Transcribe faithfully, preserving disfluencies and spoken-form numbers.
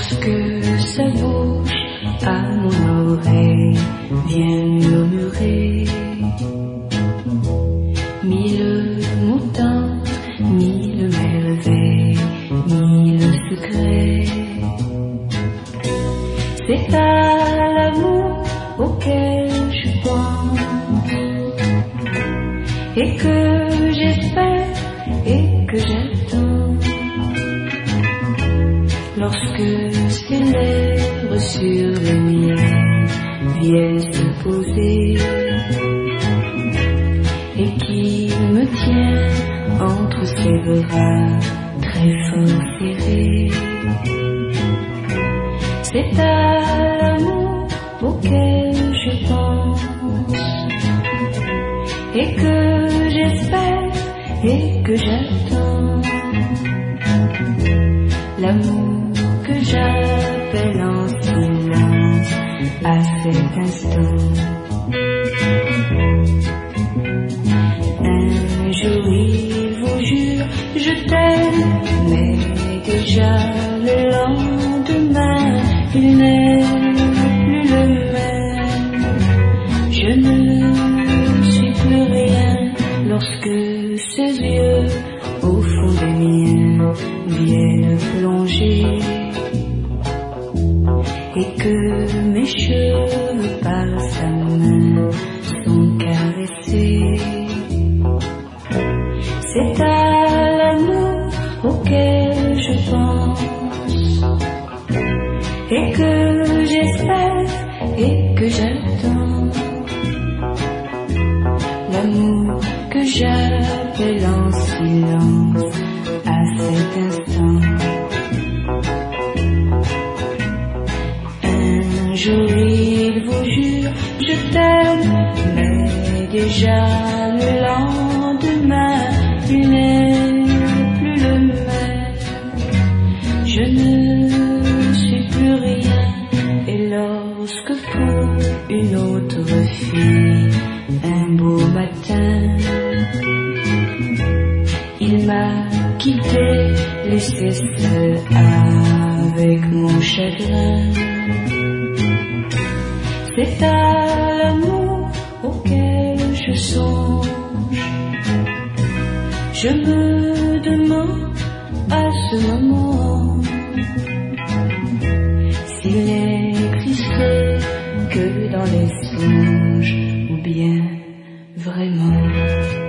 lorsque sa bouche à mon oreille vient murmurer mille mots tendres, mille merveilles, mille secrets. C'est à l'amour auquel je pense et que j'espère et que j'attends. Lorsque ses lèvres sur les miennes viennent se poser et qu'il me tient entre ses bras très fort serrés, c'est à l'amour auquel je pense et que j'espère et que j'attends. L'amour que j'appelle en silence à cet instant. Un jour il vous jure je t'aime, mais déjà le lendemain il n'est plus le même. Je ne suis plus rien lorsque ses yeux au fond des miens viennent plonger et que mes cheveux par sa main sont caressés. C'est à l'amour auquel je pense et que j'espère et que j'attends. L'amour que j'appelle en silence à cet instant. Un jour il vous jure je t'aime, mais déjà le lendemain il n'est plus le même. Je ne suis plus rien et lorsque pour une autre fille un beau matin il m'a quitté, laissé seul avec mon chagrin, c'est à l'amour auquel je songe. Je me demande à ce moment s'il n'est crispé que dans les songes ou bien vraiment.